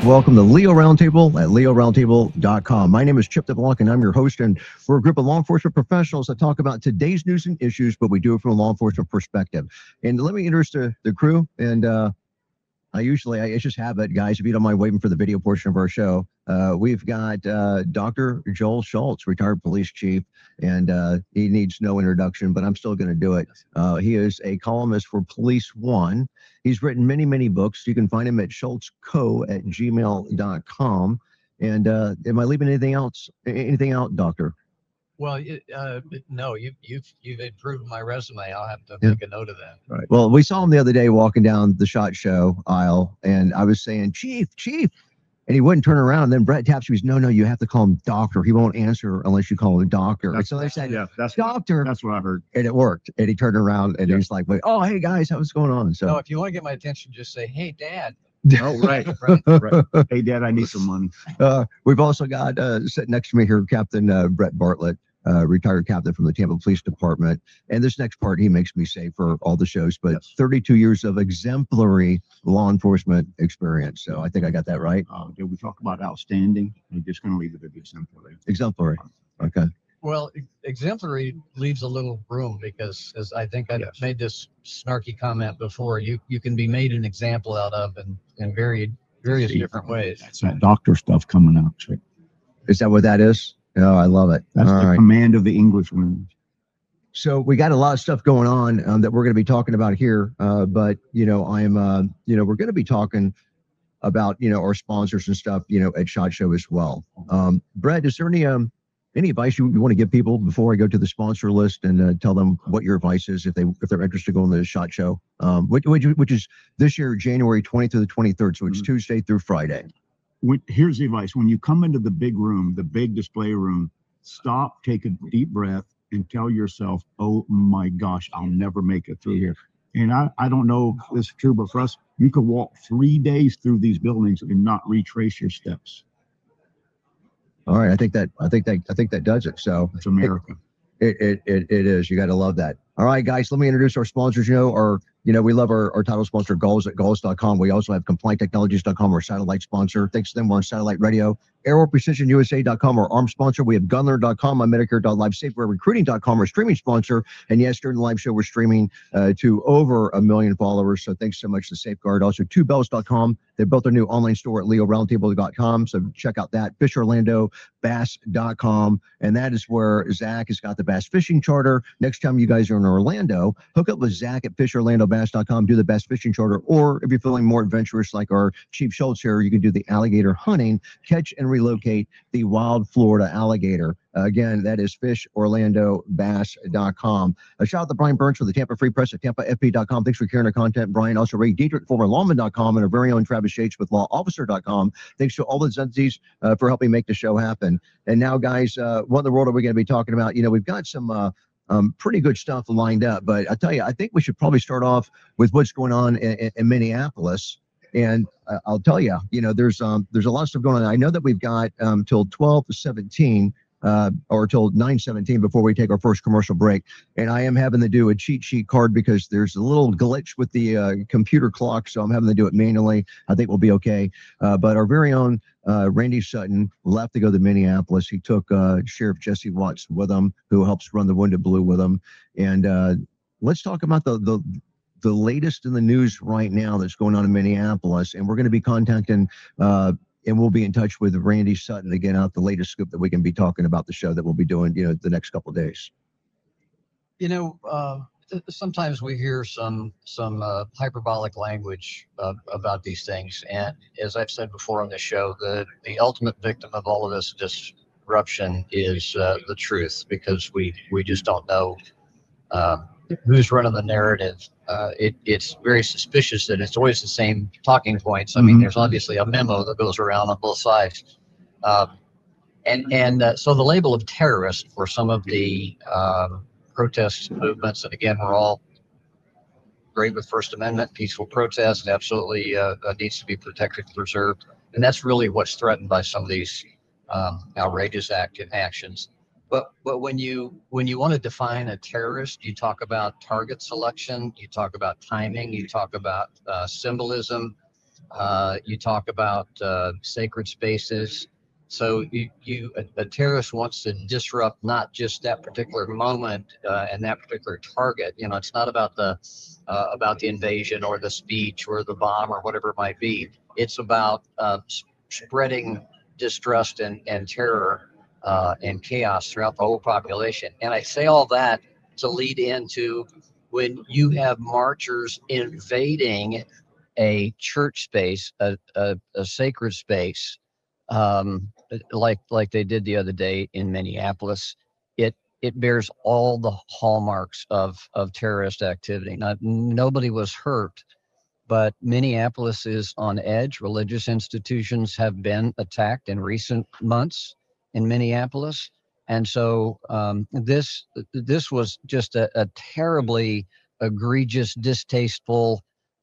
Welcome to Leo Roundtable at leoroundtable.com. My name is Chip DeBlanc, and I'm your host, and we're a group of law enforcement professionals that talk about today's news and issues, but we do it from a law enforcement perspective. And let me introduce the crew, and it's just habit, guys, if you don't mind waiting for the video portion of our show. We've got Dr. Joel Schultz, retired police chief, and he needs no introduction, but I'm still going to do it. He is a columnist for Police One. He's written many, many books. You can find him at schultzco@gmail.com. And am I leaving anything out, Doctor? Well, no, you've improved my resume. I'll have to make a note of that. Right. Well, we saw him the other day walking down the SHOT Show aisle, and I was saying, Chief, and he wouldn't turn around. And then Brett taps me. No, you have to call him Doctor. He won't answer unless you call him Doctor. And so they said, that's Doctor. That's what I heard. And it worked. And he turned around and he's like, oh, hey guys, what's going on? So no, if you want to get my attention, just say, hey, Dad. Oh, right. Right. Hey, Dad, I need some money. We've also got sitting next to me here, Captain Brett Bartlett, retired captain from the Tampa Police Department. And this next part he makes me say for all the shows, but 32 years of exemplary law enforcement experience. So I think I got that right. Did we talk about outstanding? I'm just going to leave it at exemplary. Exemplary. Okay. Well, exemplary leaves a little room because, as I think I've made this snarky comment before, you can be made an example out of in various different ways. That's that doctor stuff coming out. Chick. Is that what that is? Oh, I love it. That's the command of the English language. So we got a lot of stuff going on that we're going to be talking about here. But, we're going to be talking about, our sponsors and stuff, at SHOT Show as well. Brett, is there any advice you want to give people before I go to the sponsor list and tell them what your advice is if they're interested in going to the SHOT Show, which is this year, January 20th to the 23rd. So it's Tuesday through Friday. Here's the advice. When you come into the big room, the big display room, stop, take a deep breath, and tell yourself, oh my gosh, I'll never make it through here. And I don't know if this is true, but for us, you could walk 3 days through these buildings and not retrace your steps. All right. I think that does it. So it's America. It is. You got to love that. All right, guys, let me introduce our sponsors. We love our title sponsor, Gulls at Gulls.com. We also have CompliantTechnologies.com, our satellite sponsor. Thanks to them, we're on satellite radio. AeroPrecisionUSA.com, our arm sponsor. We have Gunler.com, my Medicare.live, SafewareRecruiting.com, our streaming sponsor. And yes, during the live show, we're streaming to over 1 million followers. So thanks so much to Safeguard. Also, TwoBells.com. They built their new online store at LeoRoundtable.com. So check out that. FishOrlandoBass.com. And that is where Zach has got the bass fishing charter. Next time you guys are in Orlando, hook up with Zach at FishOrlandoBass.com, do the bass fishing charter. Or if you're feeling more adventurous like our Chief Schultz here, you can do the alligator hunting, catch and relocate the wild Florida alligator. Again, that is FishOrlandoBass.com. A shout out to Brian Burns for the Tampa Free Press at TampaFP.com. Thanks for carrying our content, Brian. Also, Ray Dietrich, former lawman.com, and our very own Travis Yates with lawofficer.com. Thanks to all the entities for helping make the show happen. And now, guys, what in the world are we going to be talking about? We've got some pretty good stuff lined up, but I tell you, I think we should probably start off with what's going on in Minneapolis. And I'll tell you, there's a lot of stuff going on. I know that we've got till 12:17 or till 9:17 before we take our first commercial break. And I am having to do a cheat sheet card because there's a little glitch with the computer clock, so I'm having to do it manually. I think we'll be okay. But our very own Randy Sutton left to go to Minneapolis. He took Sheriff Jesse Watts with him, who helps run the Wounded Blue with him. And let's talk about the latest in the news right now that's going on in Minneapolis. And we're going to be contacting and we'll be in touch with Randy Sutton to get out the latest scoop that we can be talking about the show that we'll be doing, the next couple of days. Sometimes we hear some hyperbolic language about these things. And as I've said before on the show, the ultimate victim of all of this disruption is the truth, because we just don't know who's running the narrative. It's very suspicious that it's always the same talking points. I mean, there's obviously a memo that goes around on both sides. So the label of terrorist for some of the protest movements, and again, we're all great with First Amendment, peaceful protest, absolutely needs to be protected, preserved. And that's really what's threatened by some of these outrageous actions. But when you want to define a terrorist, you talk about target selection, you talk about timing, you talk about symbolism. You talk about sacred spaces. So a terrorist wants to disrupt not just that particular moment and that particular target. You know, it's not about the invasion or the speech or the bomb or whatever it might be. It's about spreading distrust and terror and chaos throughout the whole population. And I say all that to lead into when you have marchers invading a church space, a sacred space, like they did the other day in Minneapolis. It bears all the hallmarks of terrorist activity. Nobody was hurt, but Minneapolis is on edge. Religious institutions have been attacked in recent months in Minneapolis, and so this was just a terribly egregious, distasteful,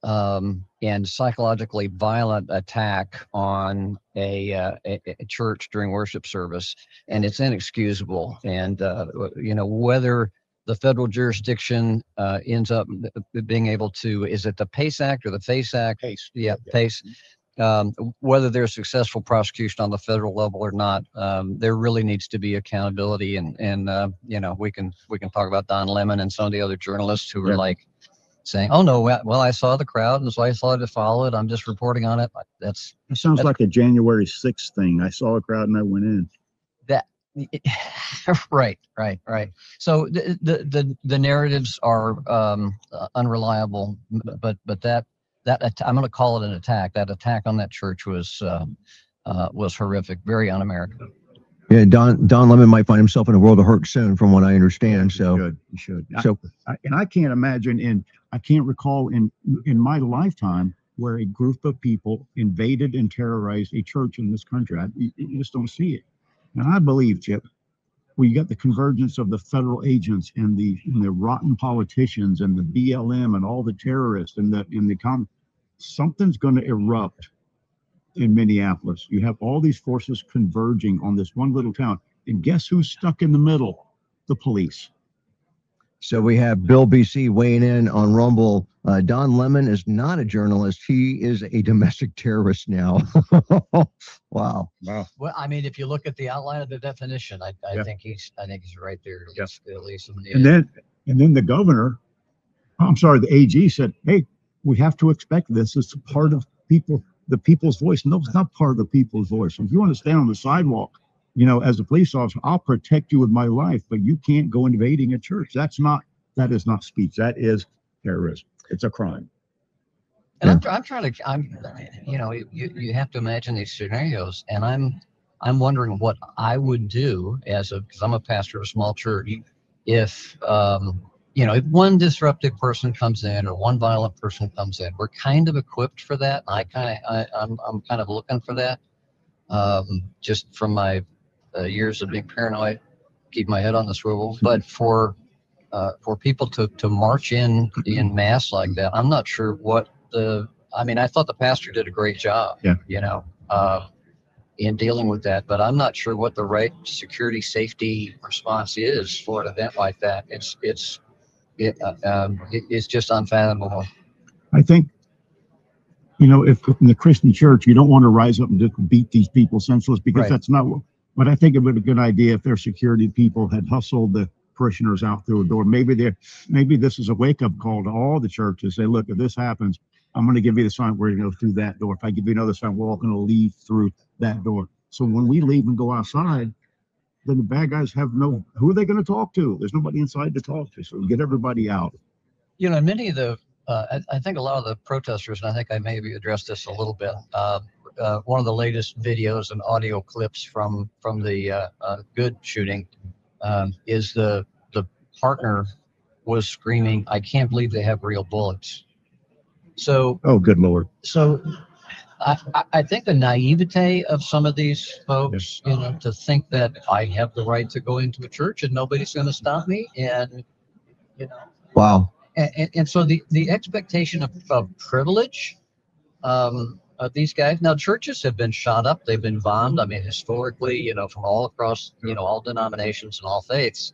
and psychologically violent attack on a church during worship service, and it's inexcusable. And you know, whether the federal jurisdiction ends up being able to, is it the PACE Act or the FACE Act? Pace. Yeah, PACE. Whether there's successful prosecution on the federal level or not, there really needs to be accountability. And you know, we can talk about Don Lemon and some of the other journalists who were like saying, "Oh no, well I saw the crowd and so I thought to follow it. I'm just reporting on it." It sounds like a January 6th thing. I saw a crowd and I went in. That right. So the narratives are unreliable, but that I'm going to call it an attack. That attack on that church was horrific, very un-American. Yeah, Don Lemon might find himself in a world of hurt soon, from what I understand. So You should. So And I can't imagine, I can't recall in my lifetime where a group of people invaded and terrorized a church in this country. You just don't see it. And I believe, Chip, we got the convergence of the federal agents and the rotten politicians and the BLM and all the terrorists and something's going to erupt in Minneapolis. You have all these forces converging on this one little town. And guess who's stuck in the middle? The police. So we have Bill BC weighing in on Rumble. Don Lemon is not a journalist. He is a domestic terrorist now. Wow. Well, I mean, if you look at the outline of the definition, I Yeah. think he's right there. Yes. At least And then the governor, the AG said, "Hey, we have to expect this. It's part of the people's voice." No, it's not part of the people's voice. If you want to stand on the sidewalk, you know, as a police officer, I'll protect you with my life, but you can't go invading a church. That is not speech. That is terrorism. It's a crime. And you know, you have to imagine these scenarios, and I'm wondering what I would do because I'm a pastor of a small church. If you know, if one disruptive person comes in or one violent person comes in, we're kind of equipped for that. I'm kind of looking for that, just from my years of being paranoid, keep my head on the swivel. But for people to march in mass like that, I'm not sure what I mean, I thought the pastor did a great job, Yeah. you know, in dealing with that, but I'm not sure what the right security safety response is for an event like that. It's just unfathomable. I think, you know, if in the Christian church, you don't want to rise up and just beat these people senseless, because Right. that's not what, but I think it would be a good idea if their security people had hustled the parishioners out through a door. Maybe this is a wake-up call to all the churches. Say, look, if this happens, I'm going to give you the sign, we're going to go through that door. If I give you another sign, we're all going to leave through that door. So when we leave and go outside, then the bad guys who are they going to talk to? There's nobody inside to talk to. So get everybody out. You know, many of the, I think a lot of the protesters, and I think I maybe addressed this a little bit. One of the latest videos and audio clips from the Good shooting is the partner was screaming, "I can't believe they have real bullets." So, Oh, good Lord. so I think the naivete of some of these folks, you know, to think that I have the right to go into a church and nobody's going to stop me, and you know, Wow. and so the expectation of privilege of these guys. Now, churches have been shot up, they've been bombed. I mean, historically, you know, from all across, you know, all denominations and all faiths.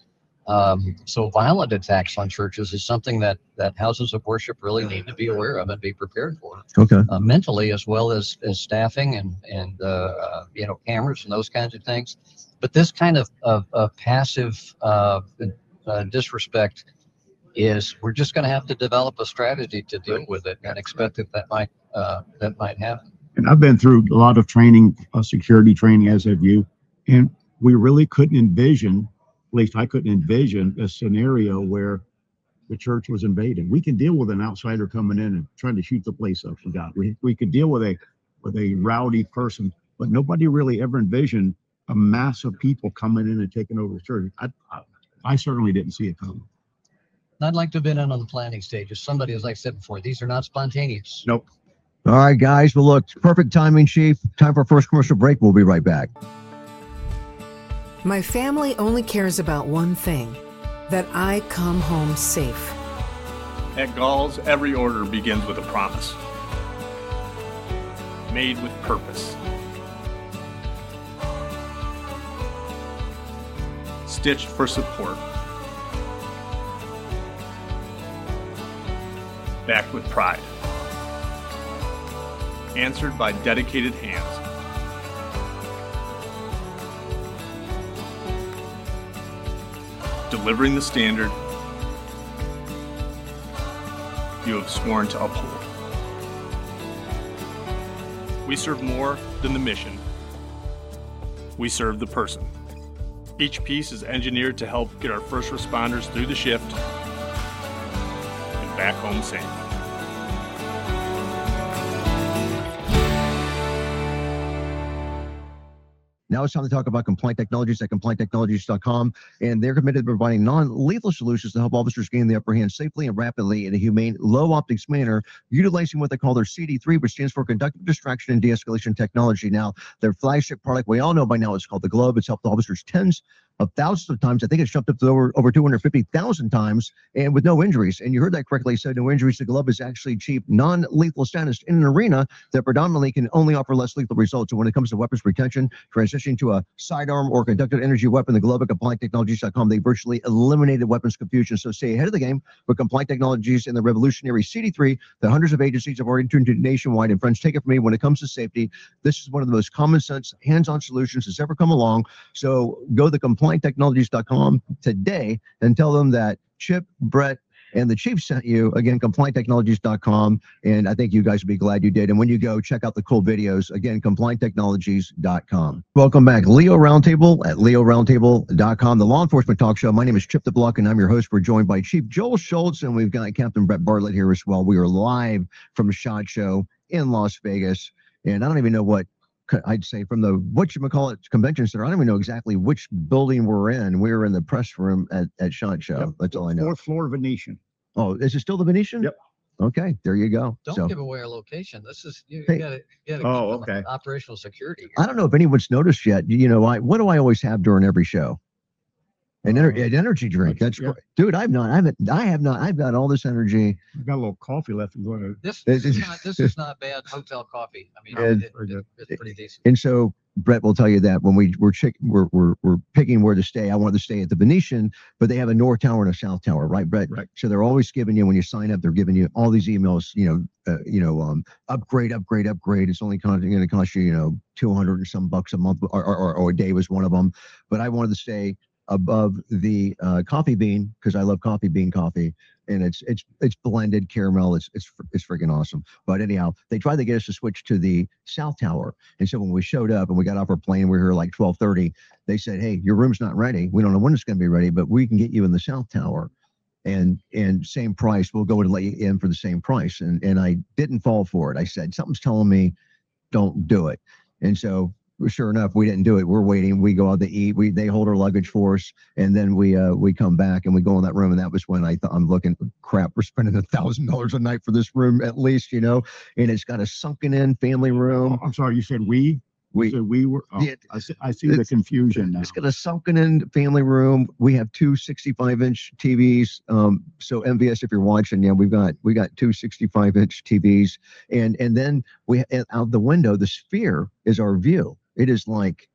So violent attacks on churches is something that houses of worship really need to be aware of and be prepared for, Okay. mentally as well as staffing and cameras and those kinds of things. But this kind of passive disrespect is, we're just going to have to develop a strategy to deal with it and expect that might happen. And I've been through a lot of training, security training, as have you, and we really couldn't envision, at least I couldn't envision, a scenario where the church was invaded. We can deal with an outsider coming in and trying to shoot the place up for God. We could deal with a rowdy person, but nobody really ever envisioned a mass of people coming in and taking over the church. I certainly didn't see it coming. I'd like to have been in on the planning stage. As somebody, as I said before, these are not spontaneous. Nope. All right, guys. Well, look, perfect timing, Chief. Time for our first commercial break. We'll be right back. My family only cares about one thing, that I come home safe. At Gall's, every order begins with a promise. Made with purpose. Stitched for support. Backed with pride. Answered by dedicated hands. Delivering the standard you have sworn to uphold. We serve more than the mission. We serve the person. Each piece is engineered to help get our first responders through the shift and back home safe. Now it's time to talk about Compliant Technologies at CompliantTechnologies.com, and they're committed to providing non-lethal solutions to help officers gain the upper hand safely and rapidly in a humane, low-optics manner, utilizing what they call their CD3, which stands for Conductive Distraction and De-escalation Technology. Now, their flagship product, we all know by now, it's called the Globe. It's helped officers tens of thousands of times. I think it's jumped up to over 250,000 times, and with no injuries. And you heard that correctly. So no injuries. The Globe is actually cheap, non-lethal status in an arena that predominantly can only offer less lethal results. So when it comes to weapons retention, transitioning to a sidearm or conducted energy weapon, the Globe at CompliantTechnologies.com, they virtually eliminated weapons confusion. So stay ahead of the game with Compliant Technologies and the revolutionary CD3 that hundreds of agencies have already turned to nationwide. And friends, take it from me, when it comes to safety, this is one of the most common sense, hands-on solutions that's ever come along. So go to CompliantTechnologies.com today and tell them that Chip, Brett, and the Chief sent you. Again, CompliantTechnologies.com, and I think you guys will be glad you did. And when you go, check out the cool videos. Again, CompliantTechnologies.com. Welcome back. Leo Roundtable at LeoRoundtable.com, the law enforcement talk show. My name is Chip DeBluck, and I'm your host. We're joined by Chief Joel Schultz, and we've got Captain Brett Bartlett here as well. We are live from SHOT Show in Las Vegas, and I don't even know what I'd say from the whatchamacallit convention center. I don't even know exactly which building we're in. We're in the press room at SHOT Show. Yep. That's all I know. Fourth floor Venetian. Oh, is it still the Venetian? Yep. Okay, there you go. Don't give away our location. This is you Hey. got to Oh, okay. Operational security here. I don't know if anyone's noticed yet. You know, what do I always have during every show? An energy drink. That's yeah. great. Dude, I've got all this energy. I've got a little coffee left. I'm going to. This is not bad hotel coffee. I mean, it's pretty decent. And so Brett will tell you that when we're picking where to stay, I wanted to stay at the Venetian, but they have a North Tower and a South Tower, right, Brett? Right. So they're always giving you, when you sign up, they're giving you all these emails, upgrade. It's only going to cost you, 200 and some bucks a month or a day was one of them. But I wanted to stay above the coffee bean because I love coffee bean coffee, and it's blended caramel. It's freaking awesome. But anyhow, they tried to get us to switch to the South Tower, and so when we showed up and we got off our plane, we were here like 12:30. They said, "Hey, your room's not ready. We don't know when it's going to be ready, but we can get you in the South Tower, and same price. We'll go and let you in for the same price." And I didn't fall for it. I said, something's telling me, don't do it. And so sure enough, we didn't do it. We're waiting. We go out to eat. They hold our luggage for us, and then we come back and we go in that room. And that was when I thought, I'm looking, crap, we're spending $1,000 a night for this room at least, and it's got a sunken in family room. Oh, I'm sorry, you said we? We were. Oh, yeah, I see the confusion now. It's got a sunken in family room. We have two 65-inch TVs. So MVS, if you're watching, we got two 65-inch TVs, and then we out the window. The Sphere is our view. It is like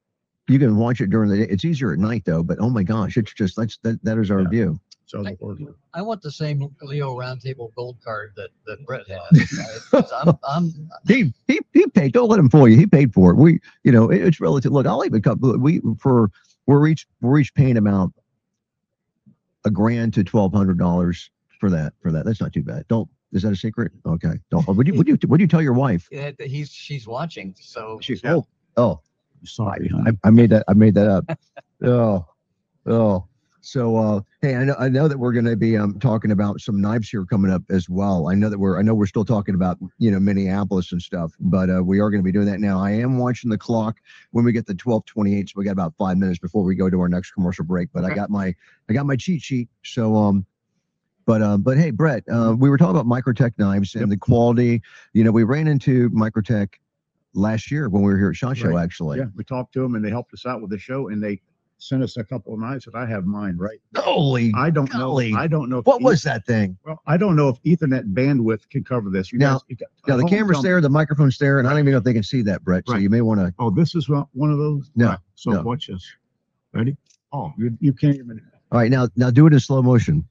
You can watch it during the day. It's easier at night though, but oh my gosh, it's just that is our Yeah. view. So I want the same Leo Roundtable Gold card that Brett has. He paid. Don't let him fool you. He paid for it. It's relative. Look, I'll even cut. We're each paying about $1,000 to $1,200 for that. That's not too bad. Is that a secret? Okay. Don't. Would you tell your wife? She's watching, so Oh, sorry, honey. I made that up. Oh. So, hey, I know that we're going to be talking about some knives here coming up as well. I know we're still talking about Minneapolis and stuff, but we are going to be doing that now. I am watching the clock when we get to 12:28, so we got about 5 minutes before we go to our next commercial break. But okay. I got my cheat sheet. So but hey, Brett, we were talking about Microtech knives and the quality. We ran into Microtech last year when we were here at SHOT Show, Right. actually. Yeah, we talked to them and they helped us out with the show, and they sent us a couple of knives that I have mine right. Holy, I don't golly. know. I don't know. What was that thing? Well, I don't know if Ethernet bandwidth can cover this. Now the camera's there, the microphone's there, and I don't even know if they can see that, Brett. So Right. you may want to. Oh, this is one of those. No, Right. So no. watch this. Ready? Oh, you can't even. All right, now do it in slow motion.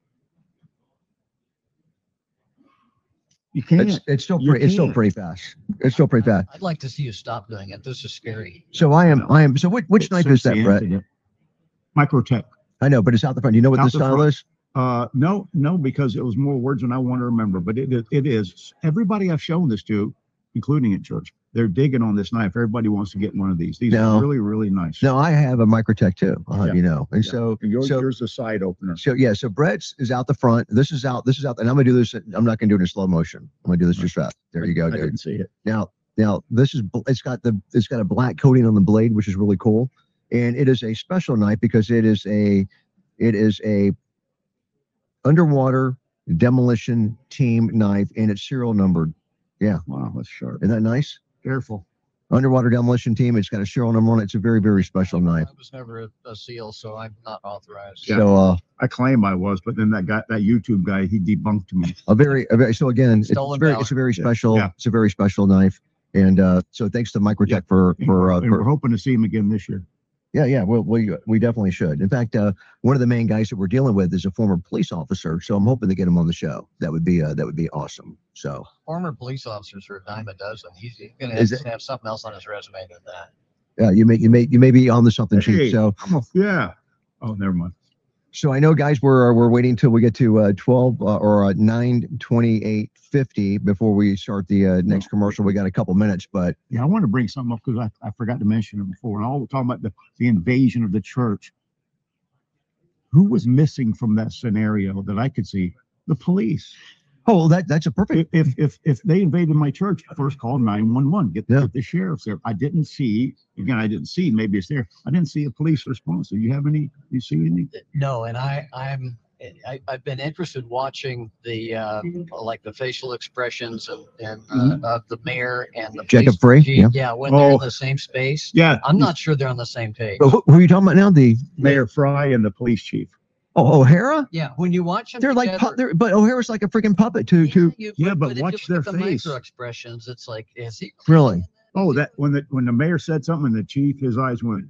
You can't. It's still You pretty. It's still can't. pretty fast. It's still pretty fast. I'd like to see you stop doing it. This is scary. So I am. So which knife is that, Brett? Microtech. I know, but it's out the front. Do you know what Out the the style front. is? No, because it was more words than I want to remember. But it is. Everybody I've shown this to, including at church, they're digging on this knife. Everybody wants to get one of these. These No. are really, really nice. No, I have a Microtech too. I'll have Yeah. you know. And Yeah. so And yours the side opener. So yeah, so Brett's is out the front. This is out, and I'm gonna do this. I'm not gonna do it in slow motion. I'm gonna do this just fast. There you go, I dude. didn't see it. Now this is it's got a black coating on the blade, which is really cool, and it is a special knife because it is a underwater demolition team knife, and it's serial numbered. Yeah, Wow, that's sharp. isn't that nice? Careful. Underwater demolition team. It's got a serial number on it. It's a very, very special knife. I was never a SEAL, so I'm not authorized. Yeah. So I claim I was, but then that YouTube guy, he debunked me. a very so again, Stolen it's a very special Yeah. it's a very special knife, and so thanks to Microtech Yeah. for And we're hoping to see him again this year. yeah, we definitely should. In fact, one of the main guys that we're dealing with is a former police officer, so I'm hoping to get him on the show. That would be awesome. So Former police officers are a dime a dozen. He's going Is to it- have something else on his resume than that. yeah, you may be on to something cheap. Hey, So yeah. Oh, never mind. so I know, guys, we're waiting till we get to 12 or 9:28:50 before we start the next commercial. We got a couple minutes, but Yeah, I want to bring something up because I forgot to mention it before. And all we're talking about the invasion of the church. Who was missing from that scenario that I could see? The police. oh, that's a perfect. If they invaded my church, first call 911. Get Yeah. the sheriff's there. I didn't see. Maybe it's there. I didn't see a police response. Do you have any? You see any? No, and I've been interested watching the like the facial expressions and of the mayor and the Jacob police Frey, chief. Yeah, when they're Oh. in the same space. Yeah, I'm not sure they're on the same page. But who are you talking about now? The Mayor Fry and the police chief. O'Hara. Yeah, when you watch them, They're like, together, but O'Hara's like a freaking puppet to. But if you watch look their at the face. micro expressions. It's like, is he Really? Oh, that when the mayor said something, and the chief, his eyes went.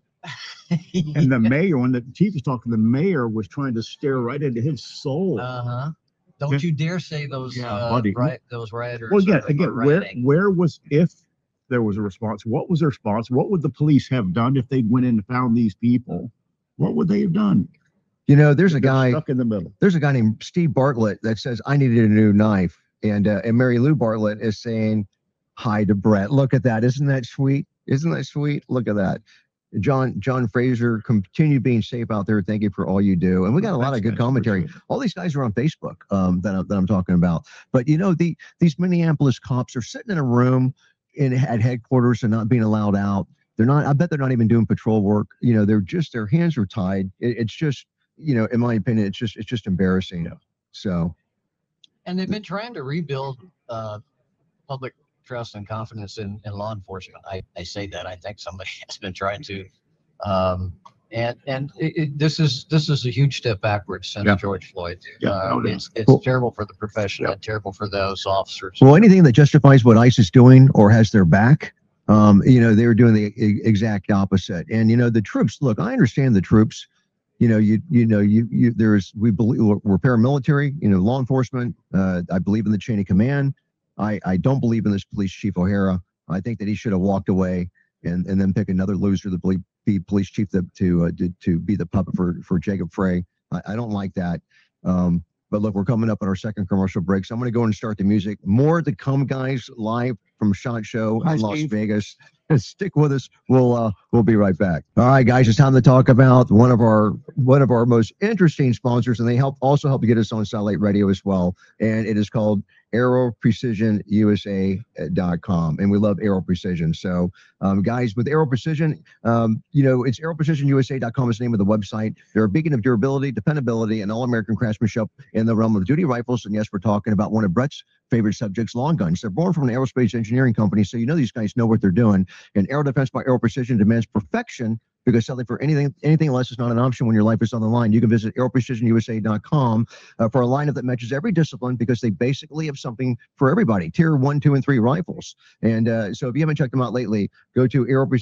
And the mayor, when the chief was talking, the mayor was trying to stare right into his soul. Uh-huh. Don't you dare say those buddy. those rioters. Well, are again, rioting. where was if there was a response? What was their response? What would the police have done if they went in and found these people? What would they have done? There's a They're guy. stuck in the middle. There's a guy named Steve Bartlett that says I needed a new knife, and Mary Lou Bartlett is saying hi to Brett. Look at that! Isn't that sweet? Isn't that sweet? Look at that. John Fraser, continue being safe out there. Thank you for all you do. And we got a lot of good commentary. All these guys are on Facebook that I'm talking about. But these Minneapolis cops are sitting in a room at headquarters and not being allowed out. They're not. I bet they're not even doing patrol work. They're just their hands are tied. It's just in my opinion, it's just embarrassing. Yeah. So. And they've been trying to rebuild public trust and confidence in law enforcement. I say that. I think somebody has been trying to. This is a huge step backwards since Yeah. George Floyd. Yeah, no doubt. It's Cool. terrible for the profession Yeah. and terrible for those officers. Well, anything that justifies what ICE is doing or has their back, They were doing the exact opposite. And the troops. Look, I understand the troops. We believe we're paramilitary. Law enforcement. I believe in the chain of command. I don't believe in this police chief O'Hara. I think that he should have walked away and then pick another loser to be police chief to be the puppet for Jacob Frey. I don't like that. But look, we're coming up on our second commercial break, so I'm going to go and start the music. More to come, guys, live from SHOT Show in Las Vegas. Stick with us. We'll be right back. All right, guys, it's time to talk about one of our most interesting sponsors, and they also help get us on Satellite Radio as well. And it is called AeroPrecisionUSA.com, and we love Aero Precision. So, guys, with Aero Precision, it's AeroPrecisionUSA.com is the name of the website. They're a beacon of durability, dependability, and all-American craftsmanship in the realm of duty rifles. And yes, we're talking about one of Brett's favorite subjects, long guns. They're born from an aerospace engineering company, so these guys know what they're doing. And Aero Defense by Aero Precision demands perfection, because selling for anything less is not an option when your life is on the line. You can visit AeroPrecisionUSA.com for a lineup that matches every discipline, because they basically have something for everybody. Tier 1, 2, and 3 rifles. And so if you haven't checked them out lately, go to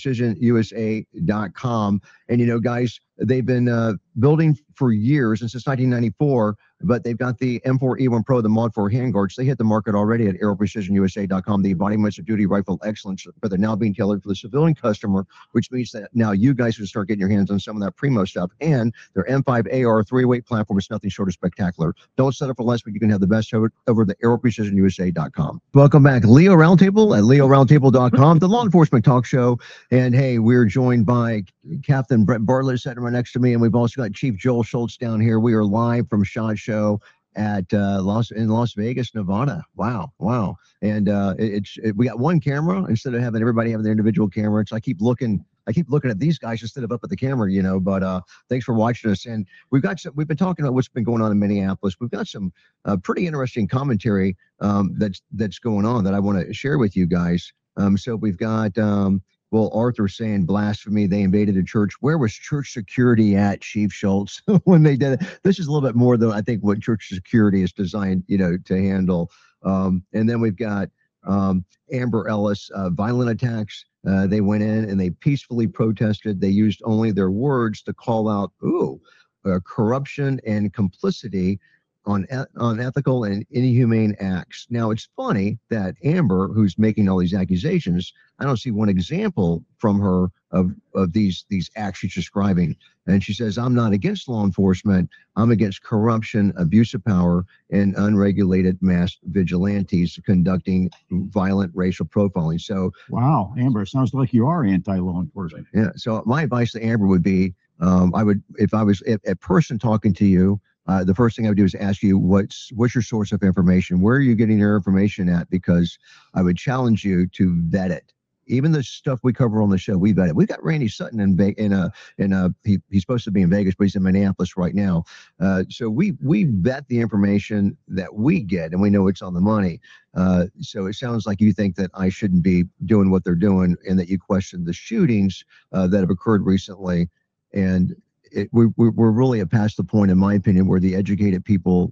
AeroPrecisionUSA.com. And guys, they've been building for years, and since 1994, but they've got the M4E1 Pro, the Mod 4 handguards. They hit the market already at AeroPrecisionUSA.com. The embodiments of duty rifle excellence, but they're now being tailored for the civilian customer, which means that now you guys can start getting your hands on some of that primo stuff. And their M5 AR 3-weight platform is nothing short of spectacular. Don't settle for less, but you can have the best over the AeroPrecisionUSA.com. Welcome back, Leo Roundtable at LeoRoundtable.com, the law enforcement talk show. And hey, we're joined by Captain Brett Bartlett sitting right next to me, and we've also got Chief Joel Schultz down here. We are live from SHOT Show at Las Vegas, Nevada. Wow. And we got one camera instead of having everybody having their individual camera. So I keep looking at these guys instead of up at the camera, But thanks for watching us. And we've been talking about what's been going on in Minneapolis. We've got some pretty interesting commentary that's going on that I want to share with you guys. So we've got Arthur saying blasphemy. They invaded a church. Where was church security at, Chief Schultz, when they did it? This is a little bit more than I think what church security is designed, to handle. And then we've got Amber Ellis, violent attacks. They went in and they peacefully protested. They used only their words to call out, corruption and complicity on unethical and inhumane acts. Now, it's funny that Amber, who's making all these accusations, I don't see one example from her of these acts she's describing. And she says, I'm not against law enforcement. I'm against corruption, abuse of power, and unregulated mass vigilantes conducting violent racial profiling. So, wow, Amber, it sounds like you are anti-law enforcement. Yeah. So my advice to Amber would be, if I was a person talking to you, the first thing I would do is ask you, what's your source of information? Where are you getting your information at? Because I would challenge you to vet it. Even the stuff we cover on the show, we vet it. We've got Randy Sutton he's supposed to be in Vegas, but he's in Minneapolis right now. So we vet the information that we get, and we know it's on the money. So it sounds like you think that I shouldn't be doing what they're doing, and that you question the shootings that have occurred recently. And we're really past the point, in my opinion, where the educated people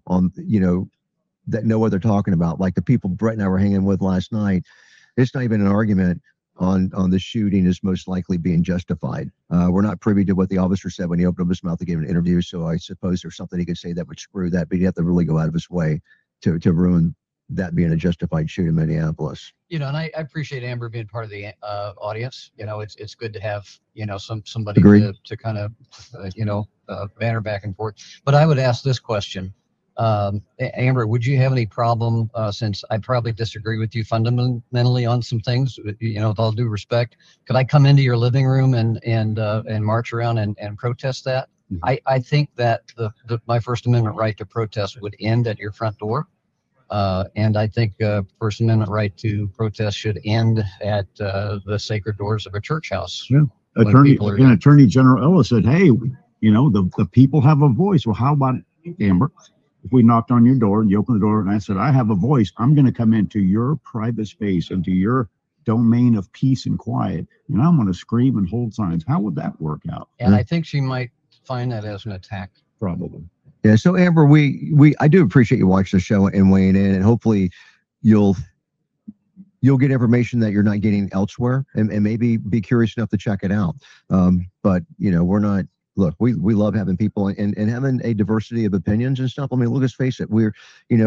that know what they're talking about, like the people Brett and I were hanging with last night, it's not even an argument on the shooting is most likely being justified. We're not privy to what the officer said when he opened up his mouth to give an interview, so I suppose there's something he could say that would screw that, but he'd have to really go out of his way to ruin that being a justified shoot in Minneapolis. And I appreciate Amber being part of the audience. It's good to have, somebody to kind of, banter back and forth. But I would ask this question. Amber, would you have any problem, since I probably disagree with you fundamentally on some things, with all due respect, could I come into your living room and march around and protest that? Mm-hmm. I think that my First Amendment right to protest would end at your front door. And I think First Amendment right to protest should end at the sacred doors of a church house. Yeah. Attorney General Ellis said, hey, the people have a voice. Well, how about, Amber, if we knocked on your door and you opened the door and I said, I have a voice, I'm going to come into your private space, into your domain of peace and quiet, and I'm going to scream and hold signs. How would that work out? And I think she might find that as an attack. Probably. Yeah. So Amber, I do appreciate you watching the show and weighing in, and hopefully you'll you'll get information that you're not getting elsewhere, and maybe be curious enough to check it out. But we're not. Look, we love having people and having a diversity of opinions and stuff. I mean, let's face it, we're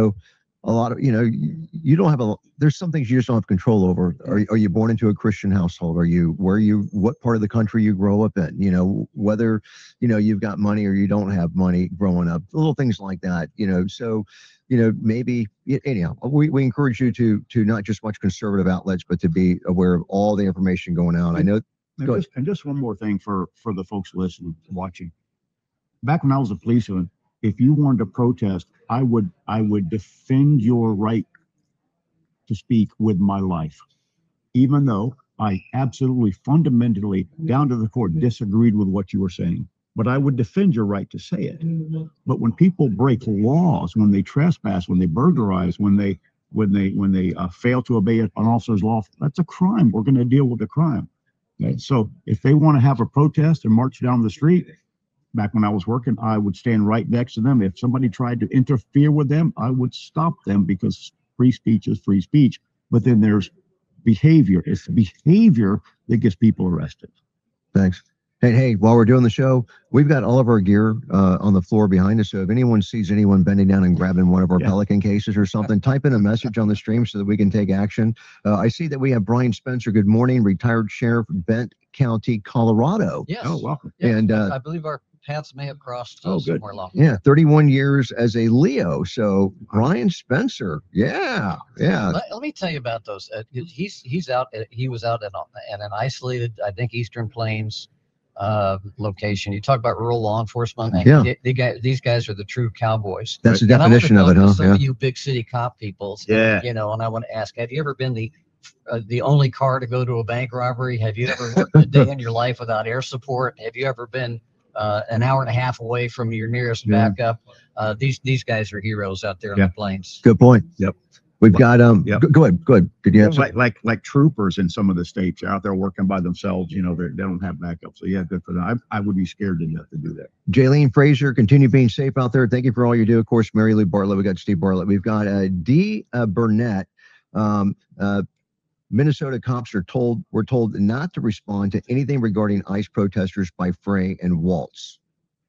a lot of you don't have there's some things you just don't have control over. Are you born into a Christian household? What part of the country you grow up in? Whether you've got money or you don't have money growing up, little things like that. So maybe anyhow, we encourage you to not just watch conservative outlets, but to be aware of all the information going out. I know. And just one more thing for the folks listening, watching. Back when I was a policeman, if you wanted to protest, I would defend your right to speak with my life, even though I absolutely fundamentally down to the core disagreed with what you were saying. But I would defend your right to say it. But when people break laws, when they trespass, when they burglarize, when they fail to obey an officer's law, that's a crime. We're going to deal with the crime. Okay? So if they want to have a protest and march down the street, back when I was working, I would stand right next to them. If somebody tried to interfere with them, I would stop them, because free speech is free speech. But then there's behavior. It's the behavior that gets people arrested. Thanks. Hey, while we're doing the show, we've got all of our gear on the floor behind us. So if anyone sees anyone bending down and grabbing one of our Pelican cases or something, type in a message on the stream so that we can take action. I see that we have Brian Spencer. Good morning, retired sheriff, Bent County, Colorado. Yes. Oh, welcome. Yeah, And I believe our paths may have crossed somewhere along. Yeah, 31 years as a Leo. So Brian Spencer. Yeah. Let me tell you about those. He was out in an isolated, I think, Eastern Plains location. You talk about rural law enforcement. Yeah. These guys are the true cowboys. That's the definition of it, huh? Some of you big city cop people. Yeah. And I want to ask, have you ever been the only car to go to a bank robbery? Have you ever worked a day in your life without air support? Have you ever been an hour and a half away from your nearest backup? These guys are heroes out there in the plains. Good point. Yep. We've got Go ahead. Did you have like troopers in some of the states are out there working by themselves? They don't have backup. So yeah, good for them. I would be scared to death to do that. Jaylene Fraser, continue being safe out there. Thank you for all you do. Of course, Mary Lou Bartlett. We got Steve Bartlett. We've got D. Burnett. Minnesota cops were told not to respond to anything regarding ICE protesters by Frey and Waltz.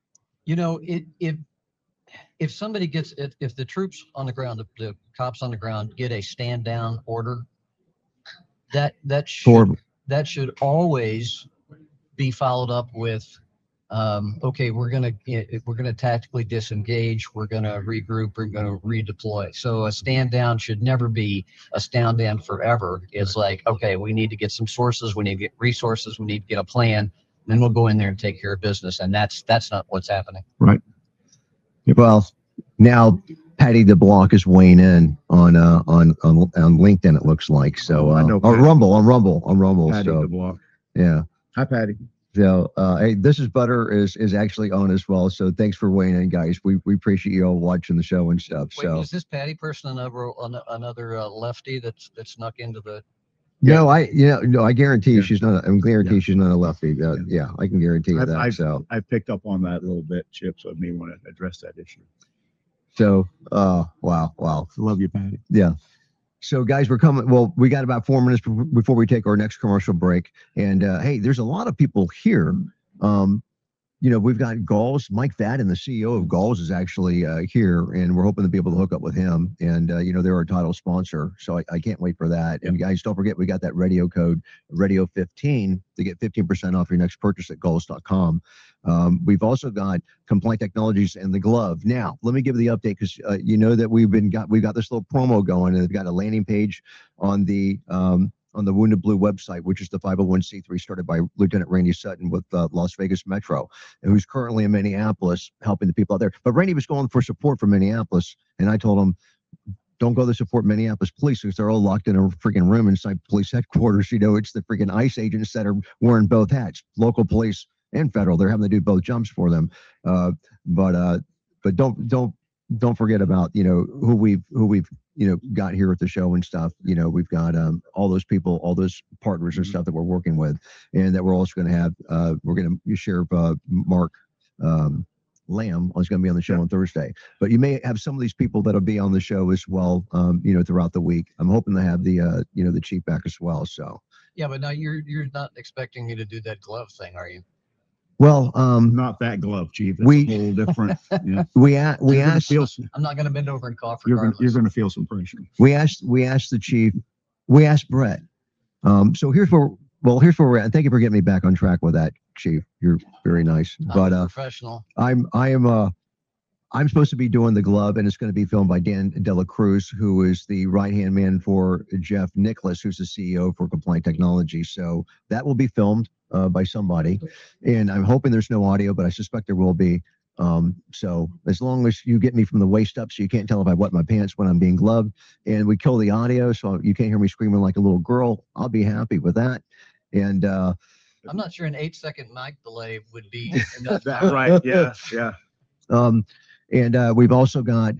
If somebody gets it, if the troops on the ground, the cops on the ground get a stand down order, that should always be followed up with, okay, we're gonna tactically disengage, we're gonna regroup, we're gonna redeploy. So a stand down should never be a stand down forever. It's like, okay, we need to get some sources, we need to get resources, we need to get a plan, then we'll go in there and take care of business. And that's not what's happening. Right. Well, now Patty DeBlock is weighing in on LinkedIn. It looks like so. I know. On Rumble. Patty So DeBlock. yeah. Hi, Patty. So hey, This Is Butter is actually on as well. So thanks for weighing in, guys. We appreciate you all watching the show and stuff. Wait, so is this Patty person another lefty that snuck into the? No, I guarantee you she's not. I'm guarantee she's not a lefty. Yeah, I can guarantee you that. I picked up on that a little bit, Chip. So I may want to address that issue. So, wow. Love you, Patty. Yeah. So, guys, we're coming. Well, we got about 4 minutes before we take our next commercial break. And hey, there's a lot of people here. We've got Galls. Mike Fadden, the CEO of Galls, is actually here, and we're hoping to be able to hook up with him. And they're our title sponsor, so I can't wait for that. And guys, don't forget we got that radio code radio15 to get 15% off your next purchase at galls.com. We've also got Compliant Technologies and the glove. Now, let me give you the update because that we've got this little promo going, and they've got a landing page on the Wounded Blue website, which is the 501c3 started by Lieutenant Randy Sutton with Las Vegas Metro, and who's currently in Minneapolis helping the people out there. But Randy was going for support from Minneapolis, and I told him, don't go to support Minneapolis police because they're all locked in a freaking room inside police headquarters. It's the freaking ICE agents that are wearing both hats, local police and federal. They're having to do both jumps for them. But don't forget about who we've got here at the show and stuff. We've got all those people, all those partners and stuff that we're working with, and that we're also going to have. We're going to share Mark Lamb is going to be on the show on Thursday. But you may have some of these people that'll be on the show as well, throughout the week. I'm hoping to have the chief back as well. So. Yeah, but now you're not expecting me to do that glove thing, are you? Well, Not that glove, Chief. It's we- a whole different. Yeah. we You're gonna asked feel, I'm not going to bend over and cough you're regardless. gonna feel some pressure. we asked the chief. We asked Brett. So here's where we're at. And thank you for getting me back on track with that, Chief. You're very nice. But Professional. I'm supposed to be doing the glove, and it's going to be filmed by Dan Dela Cruz, who is the right-hand man for Jeff Nicholas, who's the CEO for Compliant Technology. So that will be filmed by somebody, and I'm hoping there's no audio, but I suspect there will be. So as long as you get me from the waist up so you can't tell if I wet my pants when I'm being gloved, and we kill the audio so you can't hear me screaming like a little girl, I'll be happy with that. And I'm not sure an 8-second mic delay would be enough. Right. Yeah. Yeah. And we've also got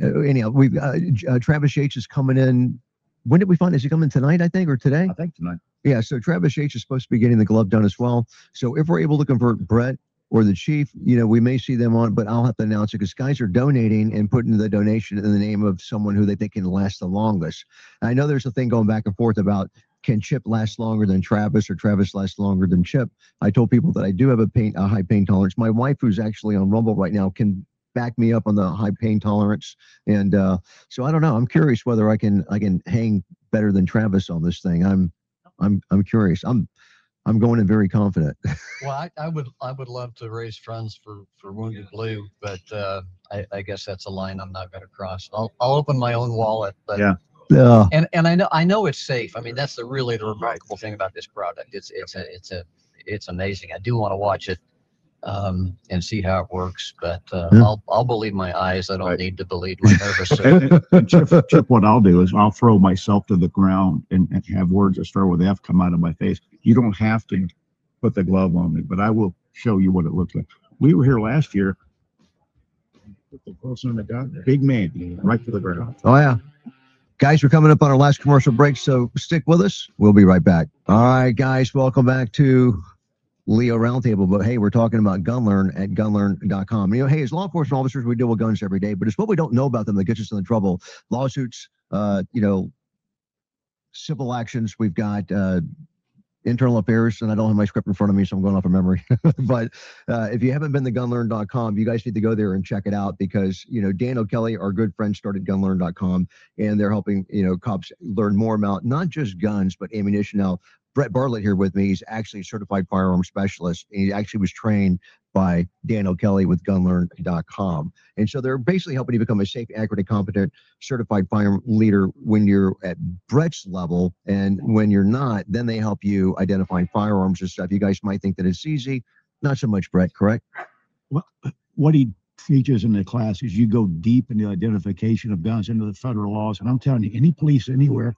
Travis Yates is coming in. When did we find? Is he coming tonight? I think, or today? I think tonight. Yeah. So Travis Yates is supposed to be getting the glove done as well. So if we're able to convert Brett or the chief, we may see them on, but I'll have to announce it because guys are donating and putting the donation in the name of someone who they think can last the longest. I know there's a thing going back and forth about can Chip last longer than Travis or Travis last longer than Chip. I told people that I do have a high pain tolerance. My wife, who's actually on Rumble right now, can back me up on the high pain tolerance. And so I don't know. I'm curious whether I can hang better than Travis on this thing. I'm curious. I'm going in very confident. Well, I would love to raise funds for Wounded Blue, but I guess that's a line I'm not going to cross. I'll open my own wallet, but Yeah. And I know it's safe. I mean, that's the remarkable thing about this product. It's amazing. I do want to watch it and see how it works, but I'll believe my eyes. I don't Right. need to believe my nervous system. And Chip, what I'll do is I'll throw myself to the ground and have words that start with F come out of my face. You don't have to put the glove on me, but I will show you what it looks like. We were here last year. Put the person in the gun, big man, right to the ground. Oh, yeah. Guys, we're coming up on our last commercial break, so stick with us. We'll be right back. All right, guys, welcome back to Leo Roundtable. But hey, we're talking about GunLearn at gunlearn.com. Hey, as law enforcement officers, we deal with guns every day, but it's what we don't know about them that gets us in trouble. Lawsuits, civil actions. We've got internal affairs, and I don't have my script in front of me, so I'm going off of memory. But if you haven't been to gunlearn.com, you guys need to go there and check it out because, Dan O'Kelly, our good friend, started gunlearn.com, and they're helping, cops learn more about not just guns, but ammunition. Now, Brett Bartlett here with me. He's actually a certified firearm specialist. And he actually was trained by Dan O'Kelly with gunlearn.com. And so they're basically helping you become a safe, accurate, and competent certified firearm leader when you're at Brett's level. And when you're not, then they help you identify firearms and stuff. You guys might think that it's easy. Not so much, Brett, correct? What he teaches in the class is you go deep in the identification of guns into the federal laws. And I'm telling you, any police anywhere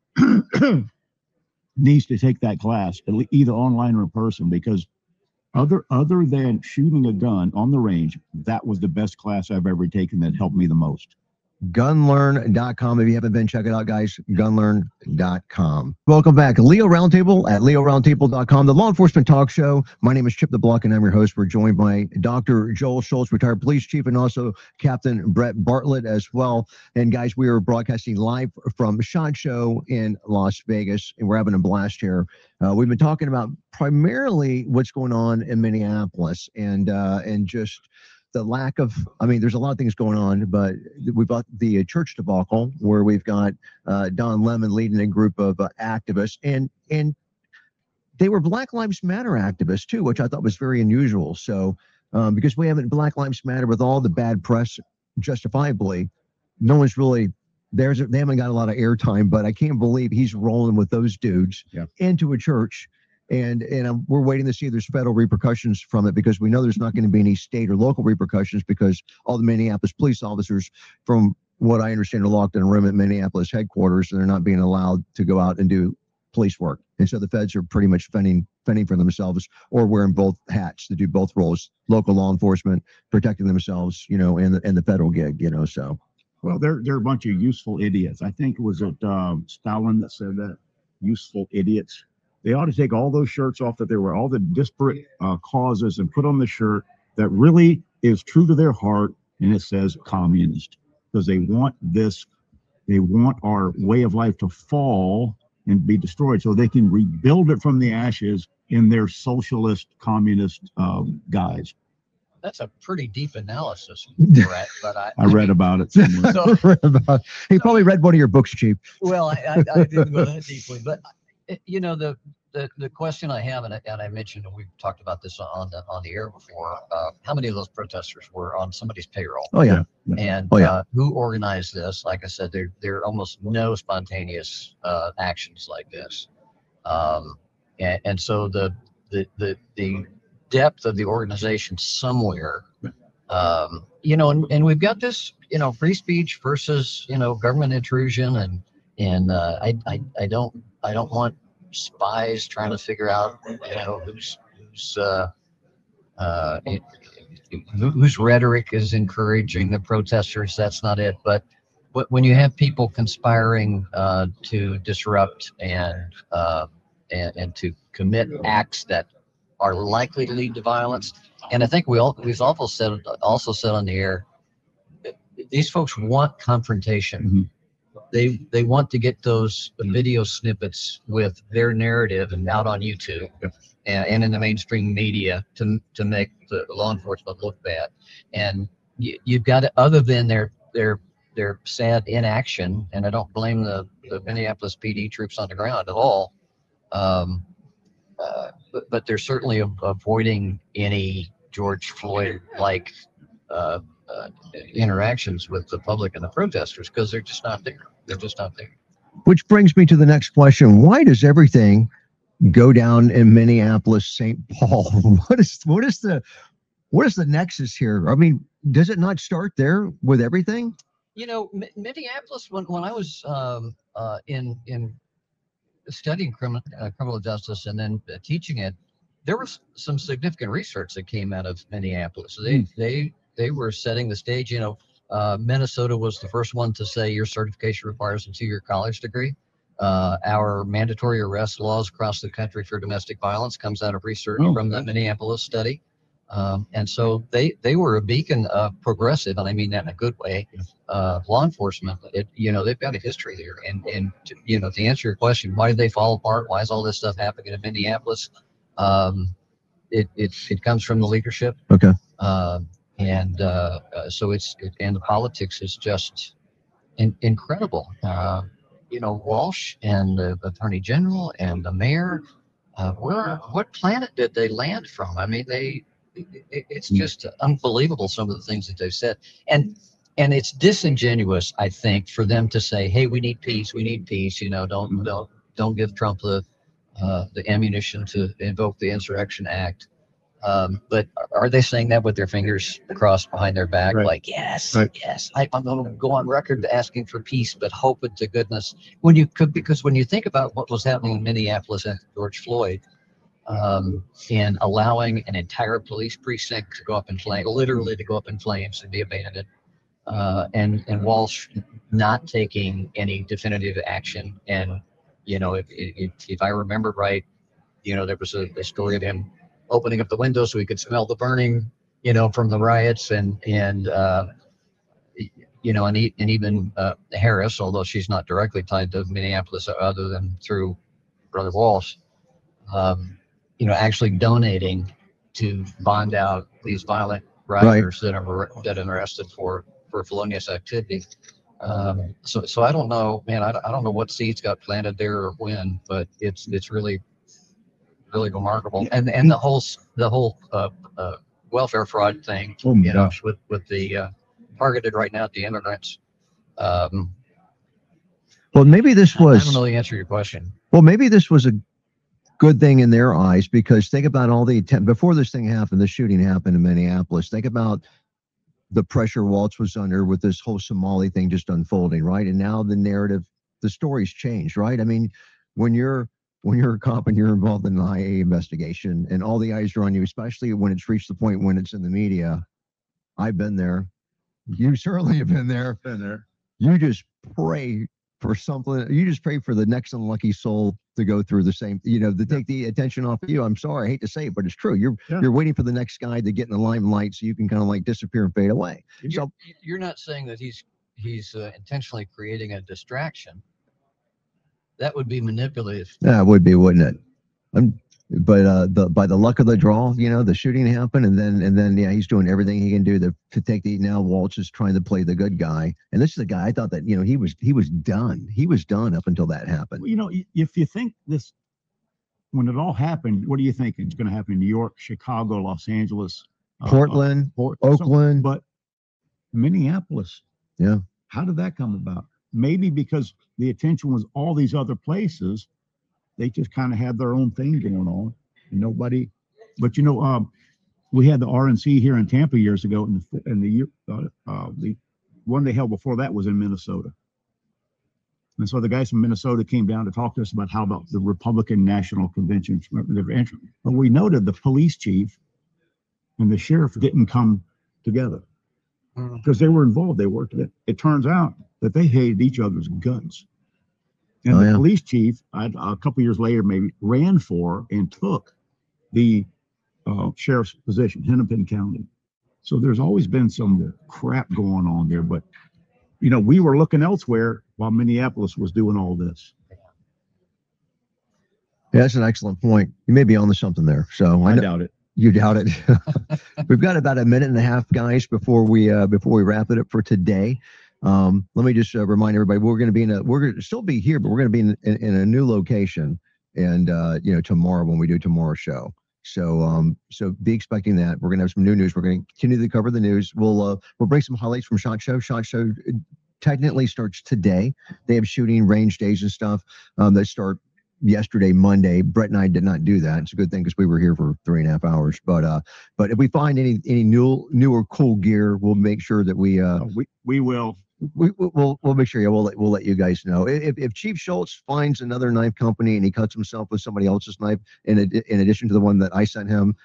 needs to take that class, either online or in person, because other than shooting a gun on the range, that was the best class I've ever taken that helped me the most. Gunlearn.com. If you haven't been, check it out, guys. Gunlearn.com. Welcome back. Leo Roundtable at leoroundtable.com, the law enforcement talk show. My name is Chip the Block, and I'm your host. We're joined by Dr. Joel Schultz, retired police chief, and also Captain Brett Bartlett as well. And guys, we are broadcasting live from SHOT Show in Las Vegas, and we're having a blast here. We've been talking about primarily what's going on in Minneapolis and just the lack of, there's a lot of things going on, but we've got the church debacle where we've got Don Lemon leading a group of activists, and they were Black Lives Matter activists too, which I thought was very unusual. So because we haven't Black Lives Matter with all the bad press, justifiably, no one's really they haven't got a lot of airtime, but I can't believe he's rolling with those dudes into a church. And we're waiting to see if there's federal repercussions from it, because we know there's not going to be any state or local repercussions, because all the Minneapolis police officers, from what I understand, are locked in a room at Minneapolis headquarters, and they're not being allowed to go out and do police work. And so the feds are pretty much fending for themselves, or wearing both hats to do both roles: local law enforcement, protecting themselves, and the federal gig, so. Well, they're a bunch of useful idiots. I think it was Stalin that said that, useful idiots. They ought to take all those shirts off that there were all the disparate causes and put on the shirt that really is true to their heart, and it says communist, because they want this, they want our way of life to fall and be destroyed so they can rebuild it from the ashes in their socialist communist guise. That's a pretty deep analysis, Brett, but I read about it somewhere. So, He probably read one of your books, Chief. well, I didn't go that deeply, but you know, the question I have, and I mentioned, and we've talked about this on the air before, how many of those protesters were on somebody's payroll? Oh yeah. And Oh, yeah. who organized this? Like I said, there are almost no spontaneous actions like this, and so the depth of the organization somewhere, you know, and we've got this, you know, free speech versus, you know, government intrusion, and I don't want spies trying to figure out, you know, whose rhetoric is encouraging the protesters. That's not it. But when you have people conspiring to disrupt and to commit acts that are likely to lead to violence, and I think we've also said on the air, these folks want confrontation. Mm-hmm. They want to get those video snippets with their narrative and out on YouTube and in the mainstream media to make the law enforcement look bad. And you've got to, other than their sad inaction, and I don't blame the Minneapolis PD troops on the ground at all, but they're certainly avoiding any George Floyd-like interactions with the public and the protesters because they're just not there. They're just not there. Which brings me to the next question. Why does everything go down in Minneapolis, St. Paul? What is the nexus here? I mean, does it not start there with everything? You know, Minneapolis, when I was in studying criminal justice and then teaching it, there was some significant research that came out of Minneapolis. They were setting the stage. You know, Minnesota was the first one to say your certification requires a 2-year college degree. Our mandatory arrest laws across the country for domestic violence comes out of research from the Minneapolis study. And so they were a beacon of progressive, and I mean that in a good way, law enforcement. You know, they've got a history there. And you know, to answer your question, why did they fall apart? Why is all this stuff happening in Minneapolis? It comes from the leadership. Okay. And the politics is just incredible. You know, Walsh and the Attorney General and the mayor, what planet did they land from? I mean, it's just unbelievable, some of the things that they've said. And it's disingenuous, I think, for them to say, hey, we need peace. You know, don't give Trump the ammunition to invoke the Insurrection Act. But are they saying that with their fingers crossed behind their back? Right. Like, yes, Right. yes, I'm going to go on record asking for peace, but hoping to goodness because when you think about what was happening in Minneapolis after George Floyd, and allowing an entire police precinct to go up in flames, literally to go up in flames and be abandoned, and Walsh not taking any definitive action. And, you know, if I remember right, you know, there was a story of him opening up the window so he could smell the burning, you know, from the riots, and you know, and even Harris, although she's not directly tied to Minneapolis other than through Brother Walsh, you know, actually donating to bond out these violent rioters that are arrested for felonious activity. So I don't know, man. I don't know what seeds got planted there or when, but it's really remarkable. And the whole welfare fraud thing, Oh my you know, gosh. with the targeted right now at the immigrants. Well, maybe this I was. don't know the answer to your question. Well, maybe this was a good thing in their eyes, because think about all the attempt before this thing happened, the shooting happened in Minneapolis. Think about the pressure Waltz was under with this whole Somali thing just unfolding, right? And now the narrative, the story's changed, right? I mean, when you're a cop and you're involved in the IA investigation and all the eyes are on you, especially when it's reached the point when it's in the media. I've been there. You certainly have been there. Been there. You just pray for something. You just pray for the next unlucky soul to go through the same, to take the attention off of you. I'm sorry, I hate to say it, but it's true. You're waiting for the next guy to get in the limelight so you can kind of like disappear and fade away. You're not saying that he's intentionally creating a distraction. That would be manipulative. Yeah, it would be, wouldn't it? But by the luck of the draw, the shooting happened, and then he's doing everything he can do to take the. Now Waltz is trying to play the good guy, and this is a guy I thought that he was done. He was done up until that happened. Well, if you think this, when it all happened, what do you think is going to happen in New York, Chicago, Los Angeles, Portland, Oakland, but Minneapolis? Yeah. How did that come about? Maybe because the attention was all these other places. They just kind of had their own thing going on, and nobody. But we had the RNC here in Tampa years ago, and the one they held before that was in Minnesota. And so the guys from Minnesota came down to talk to us about the Republican National Convention. But we noted the police chief and the sheriff didn't come together because they were involved. They worked together. It turns out that they hated each other's guts. And the police chief, a couple years later, maybe ran for and took the sheriff's position, Hennepin County. So there's always been some crap going on there. But, we were looking elsewhere while Minneapolis was doing all this. Yeah, that's an excellent point. You may be on to something there. So I doubt it. You doubt it. We've got about a minute and a half, guys, before we wrap it up for today. Let me just remind everybody, we're going to still be here, but we're going to be in a new location, and tomorrow when we do tomorrow's show. So be expecting that. We're going to have some new news. We're going to continue to cover the news. We'll bring some highlights from SHOT Show. SHOT Show technically starts today. They have shooting range days and stuff that start yesterday, Monday. Brett and I did not do that. It's a good thing because we were here for 3.5 hours. But if we find any newer cool gear, we'll make sure that we will. We'll make sure. Yeah, we'll let you guys know. If Chief Schultz finds another knife company and he cuts himself with somebody else's knife in addition to the one that I sent him,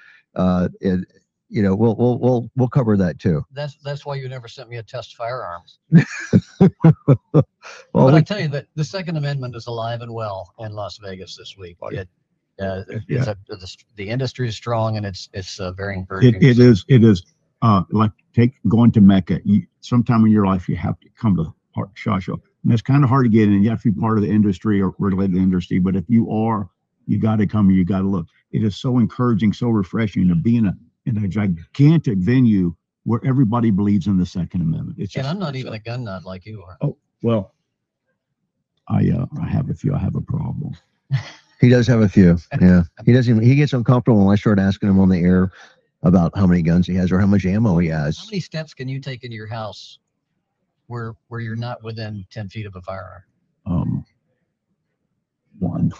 we'll cover that too. That's why you never sent me a test firearms. Well, but I tell you that the Second Amendment is alive and well in Las Vegas this week. The industry is strong, and it's very encouraging. It is. Like going to Mecca. Sometime in your life, you have to come to SHOT Show. And it's kind of hard to get in. You have to be part of the industry or related to the industry. But if you are, you got to come and you got to look. It is so encouraging, so refreshing to be in a gigantic venue where everybody believes in the Second Amendment. And I'm not even a gun nut like you are. Oh, well, I have a few. I have a problem. He does have a few. Yeah. He gets uncomfortable when I start asking him on the air about how many guns he has or how much ammo he has. How many steps can you take into your house where you're not within 10 feet of a firearm? One.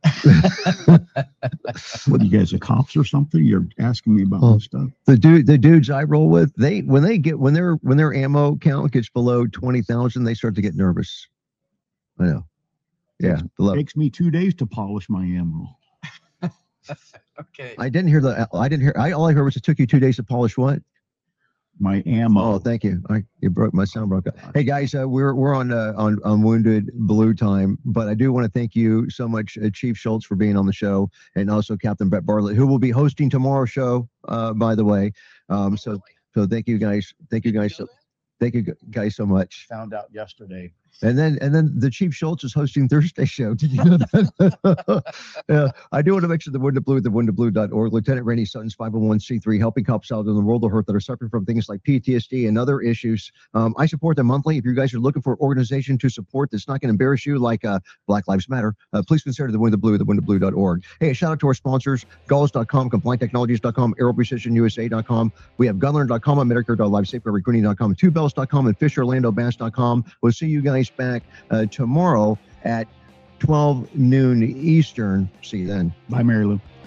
What, you guys are cops or something? You're asking me about this stuff? The dudes I roll with, when their ammo count gets below 20,000, they start to get nervous. I know. Yeah. It takes me 2 days to polish my ammo. Okay. I didn't hear all I heard was it took you 2 days to polish what? My ammo. Oh, thank you. My sound broke up. Hey guys, we're on Wounded Blue time, but I do want to thank you so much, Chief Schultz, for being on the show, and also Captain Brett Bartlett, who will be hosting tomorrow's show, by the way. So thank you guys. Thank you guys so much. Found out yesterday. And then the Chief Schultz is hosting Thursday's show. Did you know that? Yeah, I do want to mention the Wounded Blue at thewoundedblue.org. Lieutenant Randy Sutton's 501c3, helping cops out in the world of hurt that are suffering from things like PTSD and other issues. I support them monthly. If you guys are looking for an organization to support that's not going to embarrass you like Black Lives Matter, please consider the Wounded Blue at thewoundedblue.org. Hey, a shout out to our sponsors, Galls.com, CompliantTechnologies.com, AeroPrecisionUSA.com. We have Gunlearn.com, Medicare.LifeSafeRecruiting.com, TwoBells.com, and FishOrlandoBass.com. We'll see you guys back tomorrow at 12 noon Eastern. See you then. Bye, Mary Lou.